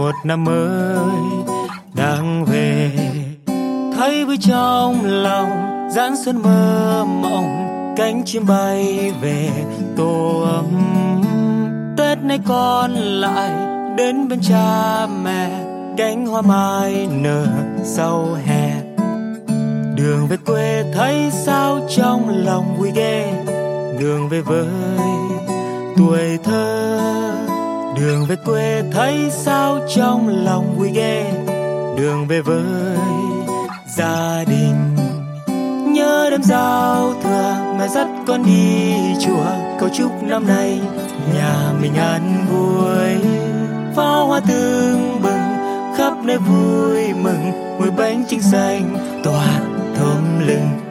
Một năm mới đang về, thấy vui trong lòng giãn xuân mơ mộng, cánh chim bay về tổ ấm. Tết nay con lại đến bên cha mẹ, cánh hoa mai nở sau hè. Đường về quê thấy sao trong lòng vui ghê, đường về với tuổi thơ. Đường về quê thấy sao trong lòng vui ghê, đường về với gia đình. Nhớ đêm giao thừa mẹ dắt con đi chùa, cầu chúc năm nay nhà mình an vui. Pháo hoa tưng bừng khắp nơi vui mừng, mùi bánh chưng xanh tỏa thơm lừng.